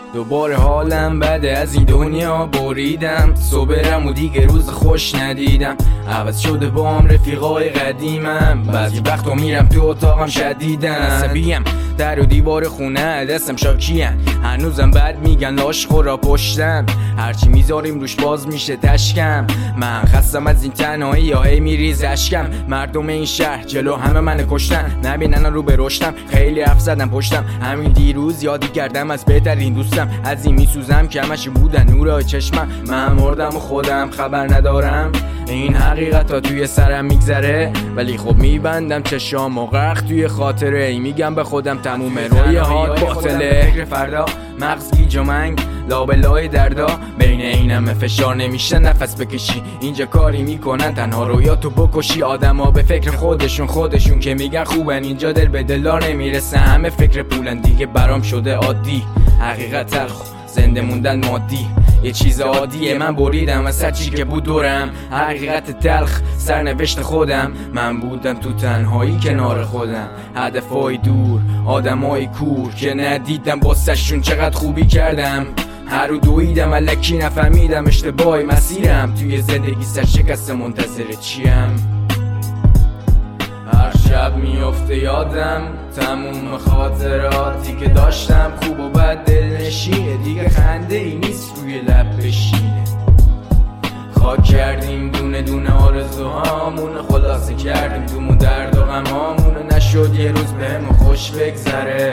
دوباره حالم بده، از این دنیا بریدم. صبرم و دیگه روز خوش ندیدم. عوض شده با هم رفیقای قدیمم. بعضی وقتا میرم تو اتاقم شدیدم عصبیم. در و دیوار خونه دستم شاکیه. هنوزم بد میگن لاش خورا پشتم. هرچی میذاریم روش باز میشه تشکم. من خستم از این تنهایی یا هی میریز اشکم. مردم این شهر جلو همه من کشتن. نبینن رو به رشتم. خیلی حرف زدم پشتم. همین دیروز یادی کردم از بهترین دوستم. از این میسوزم که همش بودن نورای چشمم. من مردم و خودم خبر ندارم. این حقیقت ها توی سرم میگذره، ولی خب میبندم چشام و غرق توی خاطره. ای میگم به خودم تموم رویاهات باطله. فکر فردا مغز گیج و منگ لابلای دردا. بین این همه فشار نمیشه نفس بکشی. اینجا کاری میکنن تنها رویاتو بکشی. آدما به فکر خودشون که میگن خوبن. اینجا دل به دلار نمیرسه، همه فکر پولن. دیگه برام شده عادی حقیقت تلخ، زنده موندن مادی یه چیز عادیه. من بریدم از هر چی که بود دورم. حقیقت تلخ سرنوشت خودم. من بودم تو تنهایی کنار خودم. هدفای دور آدمای کور که ندیدم واسهشون چقدر خوبی کردم. هر رو دویدم الکی نفهمیدم اشتباهی مسیرم. توی زندگی سرشکست منتظر چیم. هر شب میفته یادم تموم خاطراتی که داشتم. خوب و بد دلنشینه، دیگه خنده ای نیست روی لب بشینه. خاک کردیم دونه دونه آرزوهامون، خلاصه کردیم دومون درد و غمامون. نشد یه روز بهمون خوش بگذره،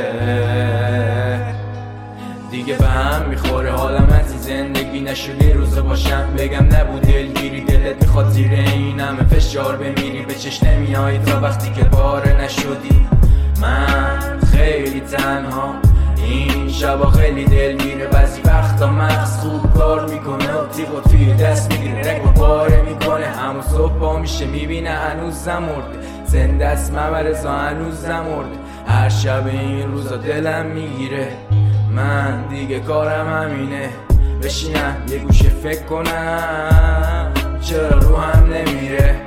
دیگه به هم میخوره حالم از این زندگی. نشد یه روزه باشم بگم نبود دلگیری. دلت میخواد زیر این همه فشار بمیری. به چش نمیایی تا وقتی که پاره نشدی. من خیلی تنها این شبا خیلی دلگیره. بعضی وقتا مغز خوب کار میکنه و تیغ و توی دست میگیره. رنگ و پاره میکنه. همون صبح با میشه میبینه هنوزم مرده. زنده است ممرزا هنوزم مرده. هر شب این روزا دلم میگیره. من دیگه کارم همینه، بشینم یه گوشه فکر کنم چرا رو هم نمیره.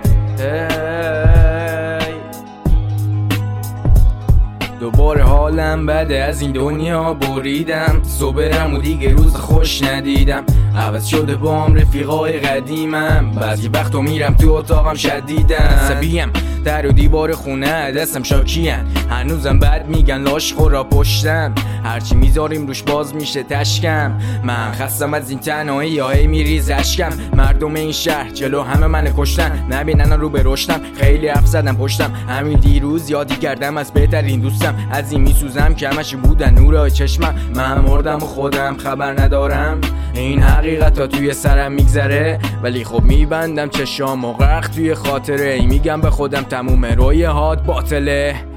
دوباره حالم بده، از این دنیا بریدم. صبرم و دیگه روز خوش ندیدم. عوض شده با هم رفیقای قدیمم. بعضی وقتا میرم تو اتاقم شدیدم عصبیم. در و دیوار خونه دستم شاکیه. هنوزم بد میگن لاش خورا پشتم. هرچی میذاریم روش باز میشه تشکم. من خستم از این تنهایی یا هی میریز اشکم. مردم این شهر جلو همه من کشتن. نبینن رو به رشتم. خیلی حرف زدم پشتم. همین دیروز یادی کردم از بهترین دوستم. از این میسوزم که همش بودن نورای چشمم. من مردم و خودم خبر ندارم. این حقیقت ها توی سرم میگذره، ولی خب میبندم چشام و غرق توی خاطره. ای میگم به خودم تموم رویاهات باطله.